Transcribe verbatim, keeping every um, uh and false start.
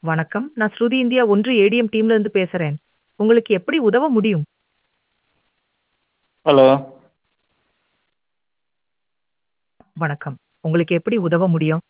வணக்கம். நான் ஸ்ருதி இந்தியா ஒன்று ஏடிஎம் டீம்ல இருந்து பேசுறேன். உங்களுக்கு எப்படி உதவ முடியும்? ஹலோ. வணக்கம். உங்களுக்கு எப்படி உதவ முடியும்?